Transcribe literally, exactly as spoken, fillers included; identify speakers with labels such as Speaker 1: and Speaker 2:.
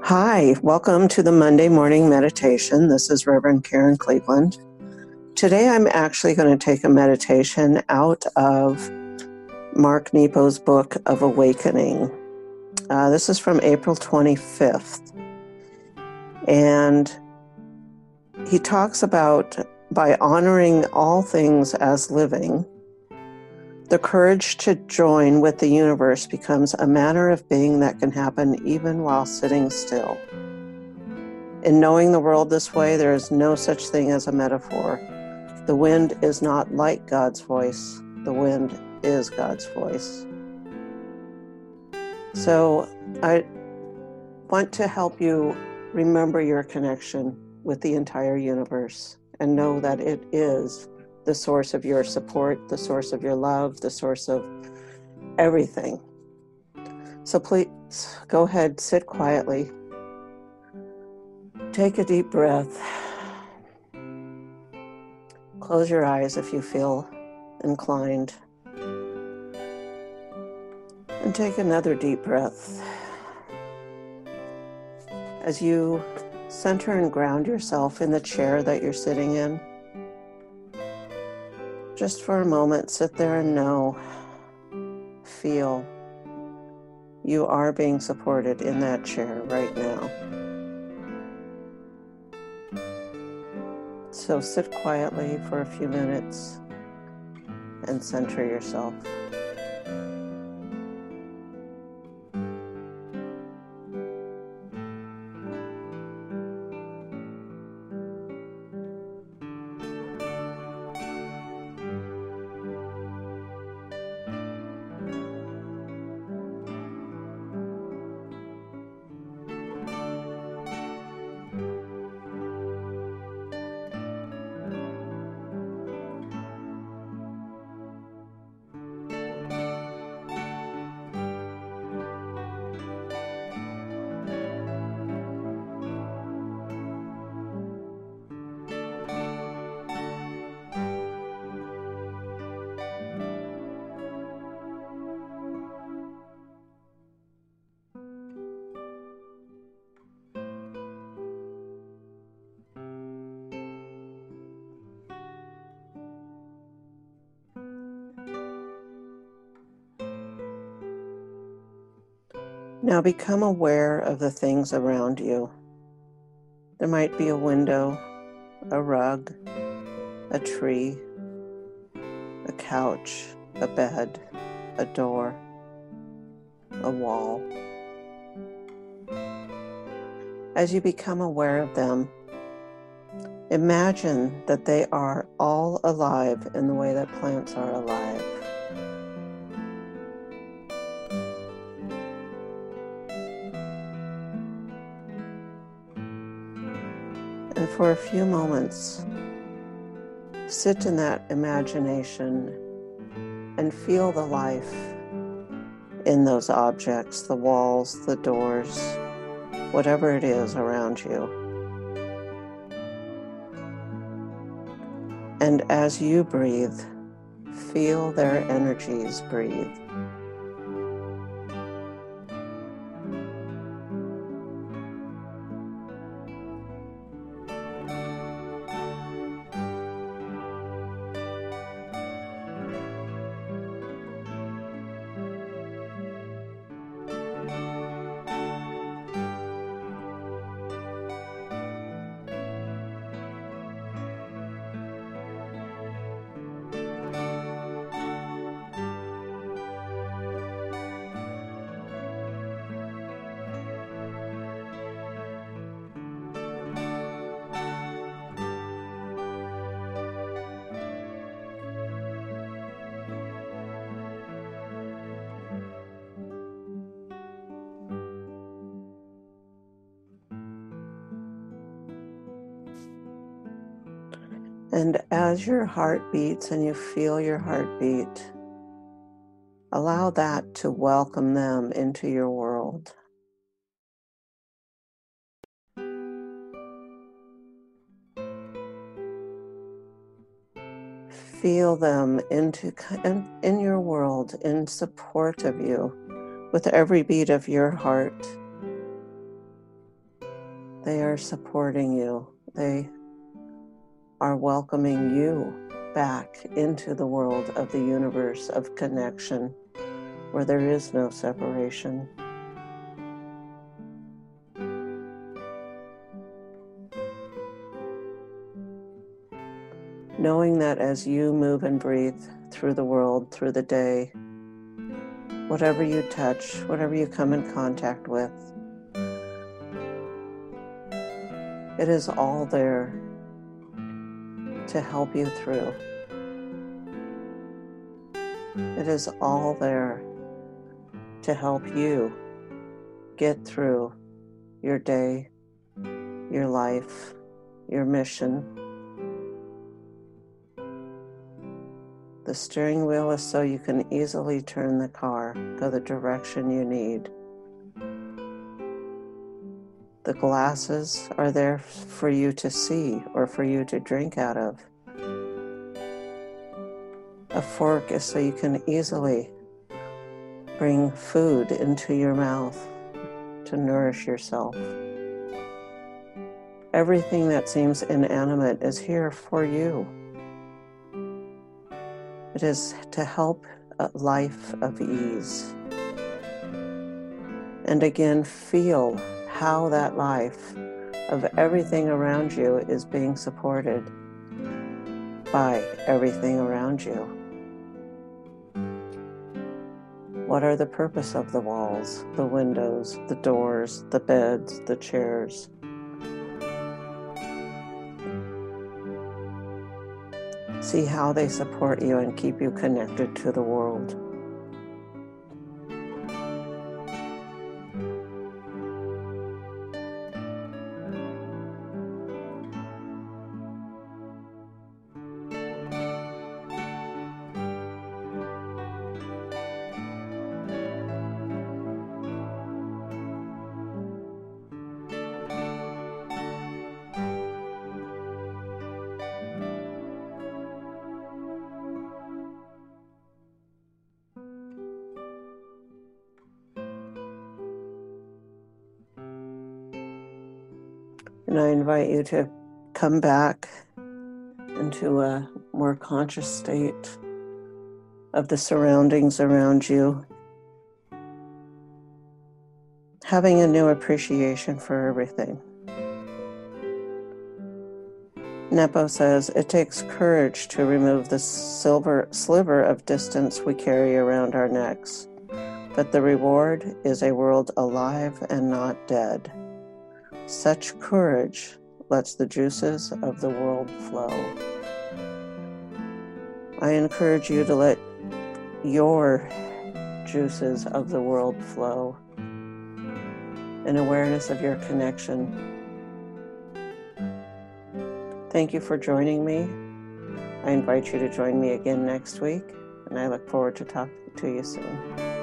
Speaker 1: Hi, welcome to the Monday morning meditation. This is Reverend Karen Cleveland. Today I'm actually going to take a meditation out of Mark Nepo's book of Awakening. Uh, this is from April twenty-fifth. And he talks about by honoring all things as living, the courage to join with the universe becomes a manner of being that can happen even while sitting still. In knowing the world this way, there is no such thing as a metaphor. The wind is not like God's voice. The wind is God's voice. So I want to help you remember your connection with the entire universe and know that it is the source of your support, the source of your love, the source of everything. So please go ahead, sit quietly. Take a deep breath. Close your eyes if you feel inclined. And take another deep breath. As you center and ground yourself in the chair that you're sitting in, just for a moment, sit there and know, feel you are being supported in that chair right now. So sit quietly for a few minutes and center yourself. Now become aware of the things around you. There might be a window, a rug, a tree, a couch, a bed, a door, a wall. As you become aware of them, imagine that they are all alive in the way that plants are alive. And for a few moments, sit in that imagination and feel the life in those objects, the walls, the doors, whatever it is around you. And as you breathe, feel their energies breathe. And as your heart beats and you feel your heartbeat, allow that to welcome them into your world. Feel them into in your world, in support of you, with every beat of your heart. They are supporting you. They are welcoming you back into the world of the universe of connection, where there is no separation. Knowing that as you move and breathe through the world, through the day, whatever you touch, whatever you come in contact with, it is all there to help you through. It is all there to help you get through your day, your life, your mission. The steering wheel is so you can easily turn the car, go the direction you need. The glasses are there for you to see or for you to drink out of. A fork is so you can easily bring food into your mouth to nourish yourself. Everything that seems inanimate is here for you. It is to help a life of ease. And again, feel how that life of everything around you is being supported by everything around you. What are the purpose of the walls, the windows, the doors, the beds, the chairs? See how they support you and keep you connected to the world. And I invite you to come back into a more conscious state of the surroundings around you, having a new appreciation for everything. Nepo says, it takes courage to remove the silver sliver of distance we carry around our necks, but the reward is a world alive and not dead. Such courage lets the juices of the world flow. I encourage you to let your juices of the world flow in awareness of your connection. Thank you for joining me. I invite you to join me again next week, and I look forward to talking to you soon.